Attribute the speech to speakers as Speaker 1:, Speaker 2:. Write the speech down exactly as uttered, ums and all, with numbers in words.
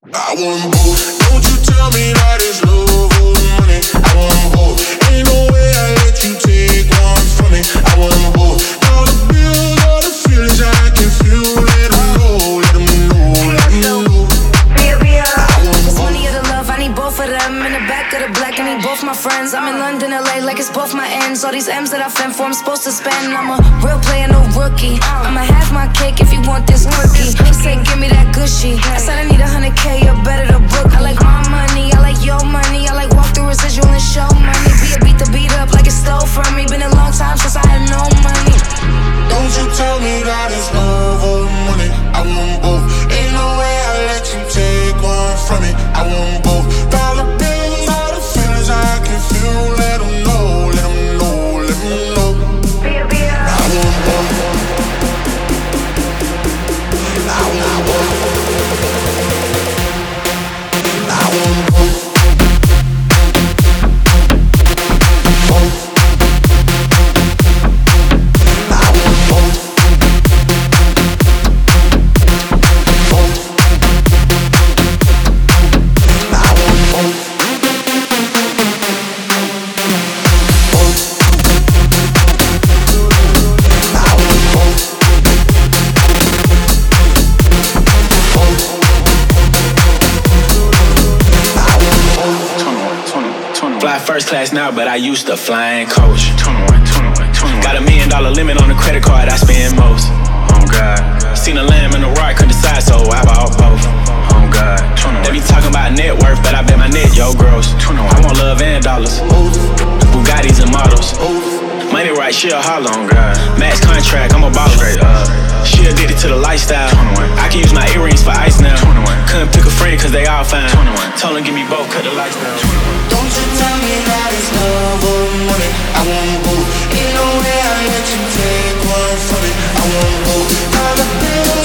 Speaker 1: I want both. Don't you tell me that it's love or money. I want both. Ain't no way I let you take one from me. I want both. All the bills, all the feelings I can feel. Let them know, let them know, let them know.
Speaker 2: There's money or the love, I need both of them. In the back of the black, I need both my friends. I'm in London, L A, like it's both my ends. All these M's that I fend for, I'm supposed to spend. I'm a real player, no rookie. I'ma have my cake if you want this cookie. He said, give me that gushy. I said, I need a hundred K, or better to book. I like my money, I like your money. I like walk through residual and show money. Be a beat the beat up like it stole from me. Been a long time since I had no money.
Speaker 1: Don't you tell me that it's love or money. I want both. Ain't no way I let you take one from me. I want both. All the bills, all the feelings I can feel. Let them know, let them know, let them know. I want both. I want both. I want both. Both. I want both. Both. I want both. Both. I want both. Both. I want both.
Speaker 3: twenty-one, twenty, twenty-one. Fly first class now, but I used to fly in coach. twenty-one, twenty-one, twenty-one. Got a million dollar limit on the credit card I spend most. Oh God. Seen a lamb and a rock, couldn't decide, so I bought both. Oh God. twenty-one. They be talking about net worth, but I bet my net yo gross. twenty-one. I want love and dollars. Bugattis and models. Money right, she a holler. Oh God. Max contract, I'm a baller. Straight up. She addicted to the lifestyle. twenty-one. I can use my earrings for ice now. twenty-one. Couldn't pick a friend cause they all fine. twenty-one. Told them give me both, cut the lights down.
Speaker 1: Don't you tell me that it's love or money. I want both. Ain't no way I let you take one from me. I want both. All the bills,